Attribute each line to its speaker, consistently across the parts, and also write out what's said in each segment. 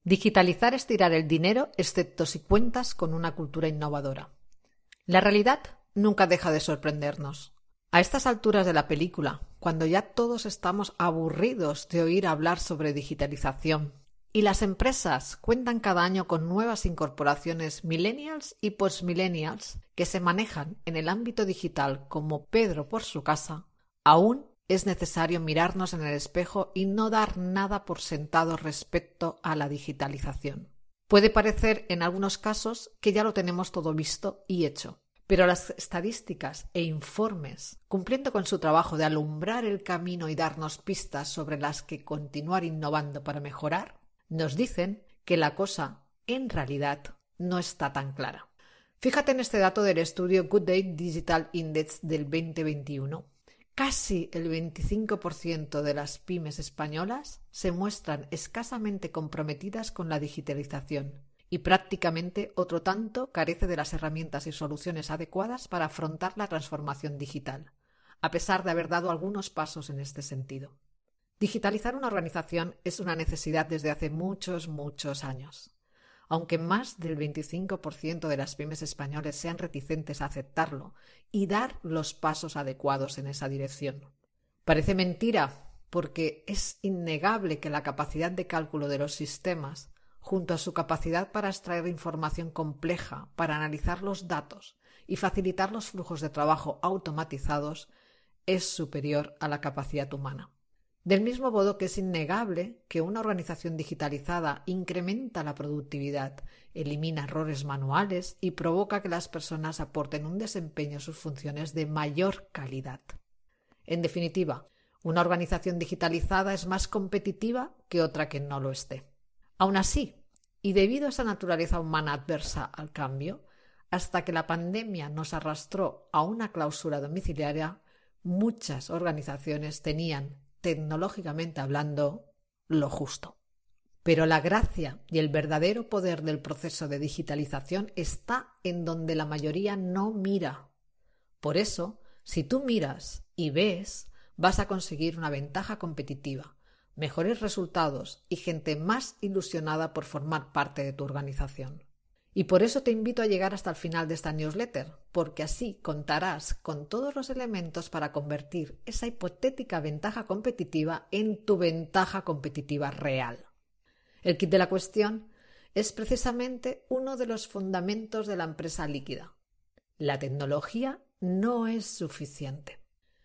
Speaker 1: Digitalizar es tirar el dinero, excepto si cuentas con una cultura innovadora. La realidad nunca deja de sorprendernos. A estas alturas de la película, cuando ya todos estamos aburridos de oír hablar sobre digitalización, y las empresas cuentan cada año con nuevas incorporaciones millennials y postmillennials que se manejan en el ámbito digital como Pedro por su casa, aún es necesario mirarnos en el espejo y no dar nada por sentado respecto a la digitalización. Puede parecer en algunos casos que ya lo tenemos todo visto y hecho, pero las estadísticas e informes, cumpliendo con su trabajo de alumbrar el camino y darnos pistas sobre las que continuar innovando para mejorar, nos dicen que la cosa, en realidad, no está tan clara. Fíjate en este dato del estudio Good Day Digital Index del 2021. Casi el 25% de las pymes españolas se muestran escasamente comprometidas con la digitalización y prácticamente otro tanto carece de las herramientas y soluciones adecuadas para afrontar la transformación digital, a pesar de haber dado algunos pasos en este sentido. Digitalizar una organización es una necesidad desde hace muchos años. Aunque más del 25% de las pymes españoles sean reticentes a aceptarlo y dar los pasos adecuados en esa dirección. Parece mentira, porque es innegable que la capacidad de cálculo de los sistemas, junto a su capacidad para extraer información compleja, para analizar los datos y facilitar los flujos de trabajo automatizados, es superior a la capacidad humana. Del mismo modo que es innegable que una organización digitalizada incrementa la productividad, elimina errores manuales y provoca que las personas aporten un desempeño a sus funciones de mayor calidad. En definitiva, una organización digitalizada es más competitiva que otra que no lo esté. Aún así, y debido a esa naturaleza humana adversa al cambio, hasta que la pandemia nos arrastró a una clausura domiciliaria, muchas organizaciones tenían, tecnológicamente hablando, lo justo. Pero la gracia y el verdadero poder del proceso de digitalización está en donde la mayoría no mira. Por eso, si tú miras y ves, vas a conseguir una ventaja competitiva, mejores resultados y gente más ilusionada por formar parte de tu organización. Y por eso te invito a llegar hasta el final de esta newsletter, porque así contarás con todos los elementos para convertir esa hipotética ventaja competitiva en tu ventaja competitiva real. El kit de la cuestión es precisamente uno de los fundamentos de la empresa líquida. La tecnología no es suficiente.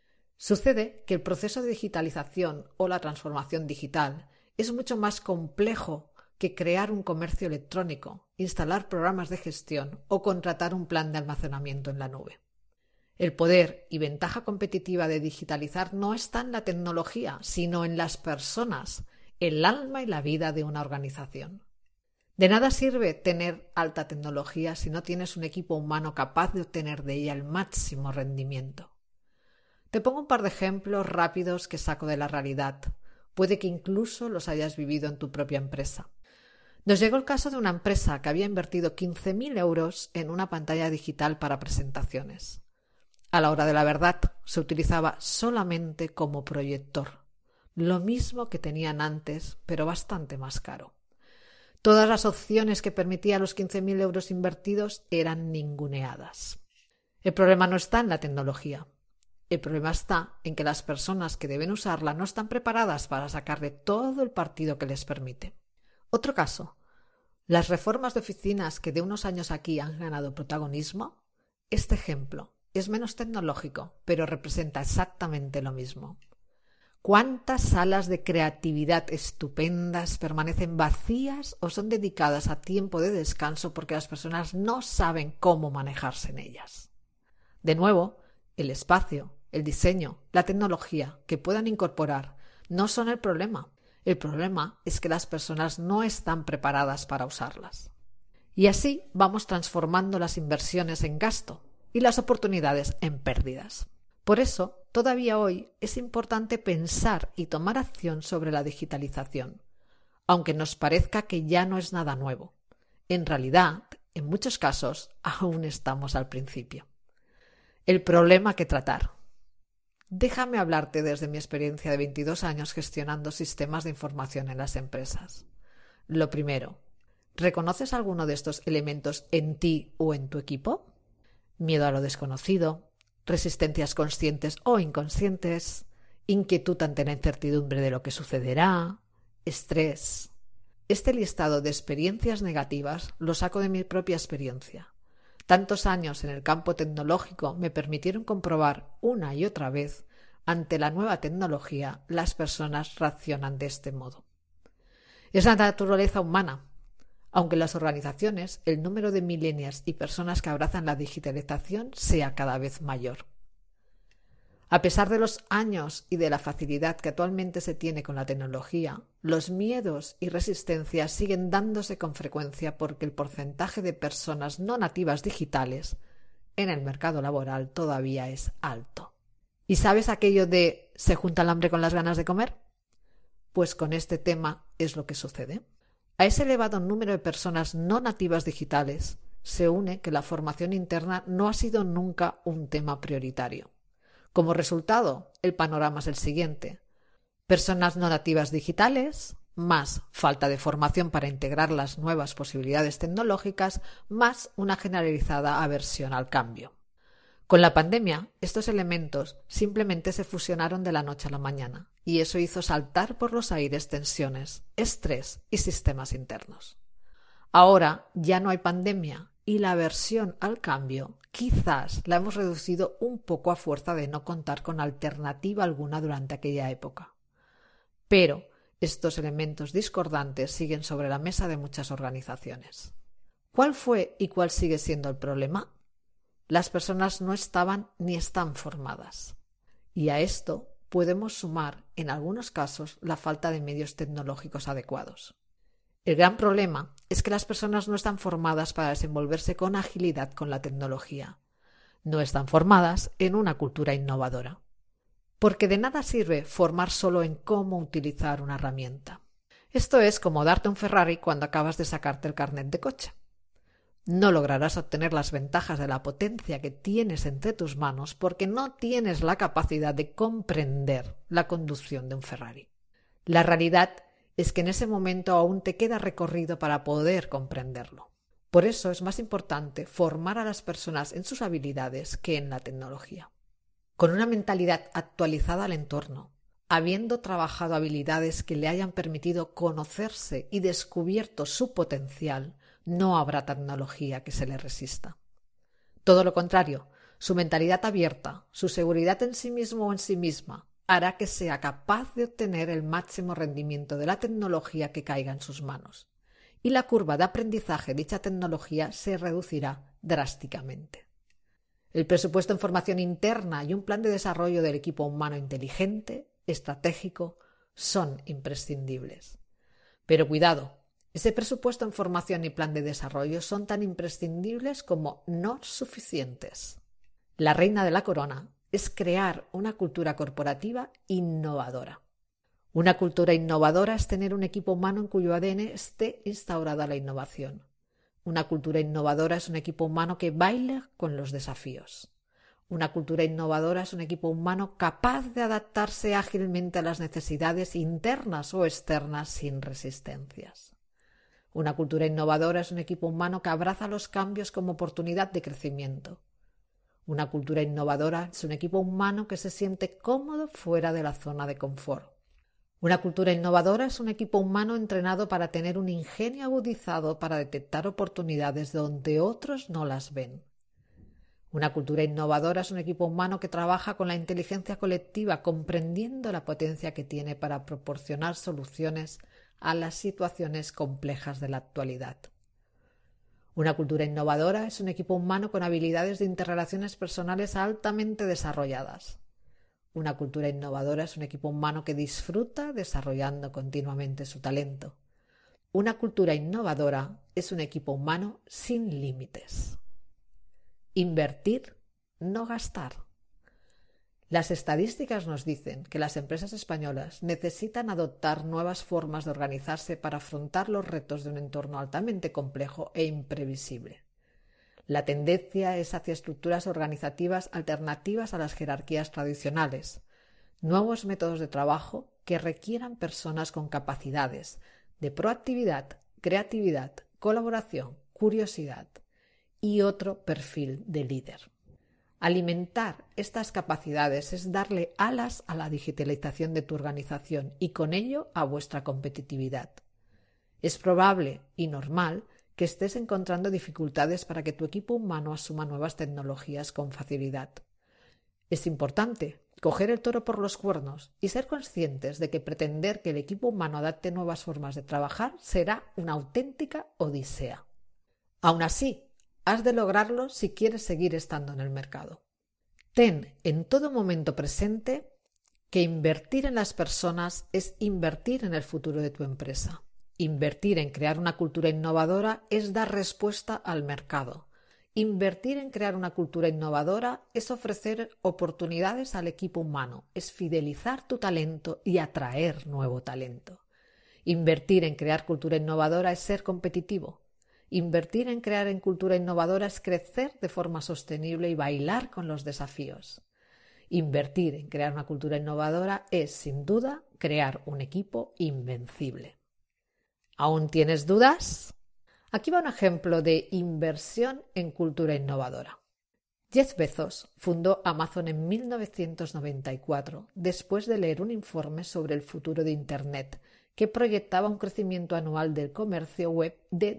Speaker 1: Sucede que el proceso de digitalización o la transformación digital es mucho más complejo que crear un comercio electrónico, instalar programas de gestión o contratar un plan de almacenamiento en la nube. El poder y ventaja competitiva de digitalizar no está en la tecnología, sino en las personas, el alma y la vida de una organización. De nada sirve tener alta tecnología si no tienes un equipo humano capaz de obtener de ella el máximo rendimiento. Te pongo un par de ejemplos rápidos que saco de la realidad. Puede que incluso los hayas vivido en tu propia empresa. Nos llegó el caso de una empresa que había invertido 15.000 euros en una pantalla digital para presentaciones. A la hora de la verdad, se utilizaba solamente como proyector, lo mismo que tenían antes, pero bastante más caro. Todas las opciones que permitía los 15.000 euros invertidos eran ninguneadas. El problema no está en la tecnología. El problema está en que las personas que deben usarla no están preparadas para sacarle todo el partido que les permite. Otro caso, las reformas de oficinas que de unos años aquí han ganado protagonismo. Este ejemplo es menos tecnológico, pero representa exactamente lo mismo. ¿Cuántas salas de creatividad estupendas permanecen vacías o son dedicadas a tiempo de descanso porque las personas no saben cómo manejarse en ellas? De nuevo, el espacio, el diseño, la tecnología que puedan incorporar no son el problema. El problema es que las personas no están preparadas para usarlas. Y así vamos transformando las inversiones en gasto y las oportunidades en pérdidas. Por eso, todavía hoy es importante pensar y tomar acción sobre la digitalización, aunque nos parezca que ya no es nada nuevo. En realidad, en muchos casos, aún estamos al principio. El problema que tratar. Déjame hablarte desde mi experiencia de 22 años gestionando sistemas de información en las empresas. Lo primero, ¿reconoces alguno de estos elementos en ti o en tu equipo? Miedo a lo desconocido, resistencias conscientes o inconscientes, inquietud ante la incertidumbre de lo que sucederá, estrés. Este listado de experiencias negativas lo saco de mi propia experiencia. Tantos años en el campo tecnológico me permitieron comprobar una y otra vez, ante la nueva tecnología, las personas reaccionan de este modo. Es la naturaleza humana. Aunque en las organizaciones el número de millennials y personas que abrazan la digitalización sea cada vez mayor. A pesar de los años y de la facilidad que actualmente se tiene con la tecnología, los miedos y resistencias siguen dándose con frecuencia porque el porcentaje de personas no nativas digitales en el mercado laboral todavía es alto. ¿Y sabes aquello de ¿se junta el hambre con las ganas de comer? Pues con este tema es lo que sucede. A ese elevado número de personas no nativas digitales se une que la formación interna no ha sido nunca un tema prioritario. Como resultado, el panorama es el siguiente: personas no nativas digitales, más falta de formación para integrar las nuevas posibilidades tecnológicas, más una generalizada aversión al cambio. Con la pandemia, estos elementos simplemente se fusionaron de la noche a la mañana, y eso hizo saltar por los aires tensiones, estrés y sistemas internos. Ahora ya no hay pandemia, y la aversión al cambio quizás la hemos reducido un poco a fuerza de no contar con alternativa alguna durante aquella época. Pero estos elementos discordantes siguen sobre la mesa de muchas organizaciones. ¿Cuál fue y cuál sigue siendo el problema? Las personas no estaban ni están formadas. Y a esto podemos sumar, en algunos casos, la falta de medios tecnológicos adecuados. El gran problema es que las personas no están formadas para desenvolverse con agilidad con la tecnología. No están formadas en una cultura innovadora. Porque de nada sirve formar solo en cómo utilizar una herramienta. Esto es como darte un Ferrari cuando acabas de sacarte el carnet de coche. No lograrás obtener las ventajas de la potencia que tienes entre tus manos porque no tienes la capacidad de comprender la conducción de un Ferrari. La realidad es que en ese momento aún te queda recorrido para poder comprenderlo. Por eso es más importante formar a las personas en sus habilidades que en la tecnología. Con una mentalidad actualizada al entorno, habiendo trabajado habilidades que le hayan permitido conocerse y descubierto su potencial, no habrá tecnología que se le resista. Todo lo contrario, su mentalidad abierta, su seguridad en sí mismo o en sí misma, hará que sea capaz de obtener el máximo rendimiento de la tecnología que caiga en sus manos. Y la curva de aprendizaje de dicha tecnología se reducirá drásticamente. El presupuesto en formación interna y un plan de desarrollo del equipo humano inteligente, estratégico, son imprescindibles. Pero cuidado, ese presupuesto en formación y plan de desarrollo son tan imprescindibles como no suficientes. La reina de la corona es crear una cultura corporativa innovadora. Una cultura innovadora es tener un equipo humano en cuyo ADN esté instaurada la innovación. Una cultura innovadora es un equipo humano que baile con los desafíos. Una cultura innovadora es un equipo humano capaz de adaptarse ágilmente a las necesidades internas o externas sin resistencias. Una cultura innovadora es un equipo humano que abraza los cambios como oportunidad de crecimiento. Una cultura innovadora es un equipo humano que se siente cómodo fuera de la zona de confort. Una cultura innovadora es un equipo humano entrenado para tener un ingenio agudizado para detectar oportunidades donde otros no las ven. Una cultura innovadora es un equipo humano que trabaja con la inteligencia colectiva, comprendiendo la potencia que tiene para proporcionar soluciones a las situaciones complejas de la actualidad. Una cultura innovadora es un equipo humano con habilidades de interrelaciones personales altamente desarrolladas. Una cultura innovadora es un equipo humano que disfruta desarrollando continuamente su talento. Una cultura innovadora es un equipo humano sin límites. Invertir, no gastar. Las estadísticas nos dicen que las empresas españolas necesitan adoptar nuevas formas de organizarse para afrontar los retos de un entorno altamente complejo e imprevisible. La tendencia es hacia estructuras organizativas alternativas a las jerarquías tradicionales, nuevos métodos de trabajo que requieran personas con capacidades, de proactividad, creatividad, colaboración, curiosidad y otro perfil de líder. Alimentar estas capacidades es darle alas a la digitalización de tu organización y con ello a vuestra competitividad. Es probable y normal que estés encontrando dificultades para que tu equipo humano asuma nuevas tecnologías con facilidad. Es importante coger el toro por los cuernos y ser conscientes de que pretender que el equipo humano adapte nuevas formas de trabajar será una auténtica odisea. Aún así, has de lograrlo si quieres seguir estando en el mercado. Ten en todo momento presente que invertir en las personas es invertir en el futuro de tu empresa. Invertir en crear una cultura innovadora es dar respuesta al mercado. Invertir en crear una cultura innovadora es ofrecer oportunidades al equipo humano, es fidelizar tu talento y atraer nuevo talento. Invertir en crear cultura innovadora es ser competitivo. Invertir en crear en cultura innovadora es crecer de forma sostenible y bailar con los desafíos. Invertir en crear una cultura innovadora es, sin duda, crear un equipo invencible. ¿Aún tienes dudas? Aquí va un ejemplo de inversión en cultura innovadora. Jeff Bezos fundó Amazon en 1994, después de leer un informe sobre el futuro de Internet que proyectaba un crecimiento anual del comercio web de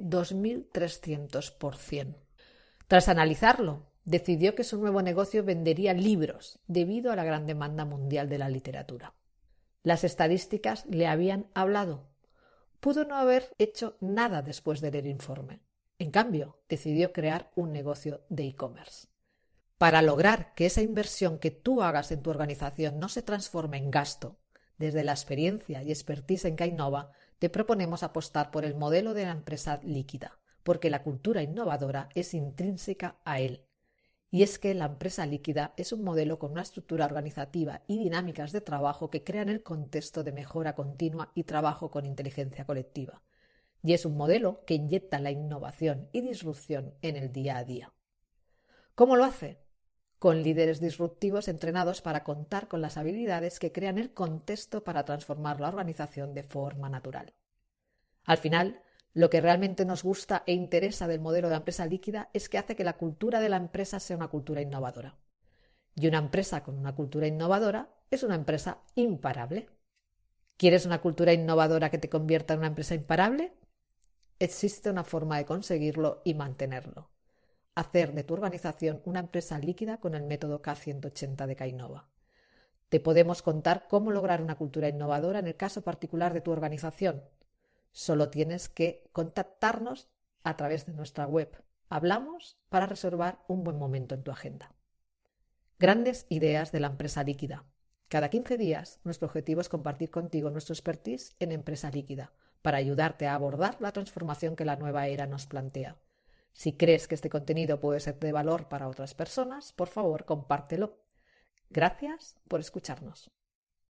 Speaker 1: 2.300%. Tras analizarlo, decidió que su nuevo negocio vendería libros debido a la gran demanda mundial de la literatura. Las estadísticas le habían hablado. Pudo no haber hecho nada después de leer el informe. En cambio, decidió crear un negocio de e-commerce. Para lograr que esa inversión que tú hagas en tu organización no se transforme en gasto, desde la experiencia y expertise en Kainova, te proponemos apostar por el modelo de la empresa líquida, porque la cultura innovadora es intrínseca a él. Y es que la empresa líquida es un modelo con una estructura organizativa y dinámicas de trabajo que crean el contexto de mejora continua y trabajo con inteligencia colectiva. Y es un modelo que inyecta la innovación y disrupción en el día a día. ¿Cómo lo hace? Con líderes disruptivos entrenados para contar con las habilidades que crean el contexto para transformar la organización de forma natural. Al final, lo que realmente nos gusta e interesa del modelo de la empresa líquida es que hace que la cultura de la empresa sea una cultura innovadora. Y una empresa con una cultura innovadora es una empresa imparable. ¿Quieres una cultura innovadora que te convierta en una empresa imparable? Existe una forma de conseguirlo y mantenerlo. Hacer de tu organización una empresa líquida con el método K180 de Kainova. Te podemos contar cómo lograr una cultura innovadora en el caso particular de tu organización. Solo tienes que contactarnos a través de nuestra web. Hablamos para reservar un buen momento en tu agenda. Grandes ideas de la empresa líquida. Cada 15 días, nuestro objetivo es compartir contigo nuestro expertise en empresa líquida para ayudarte a abordar la transformación que la nueva era nos plantea. Si crees que este contenido puede ser de valor para otras personas, por favor, compártelo. Gracias por escucharnos.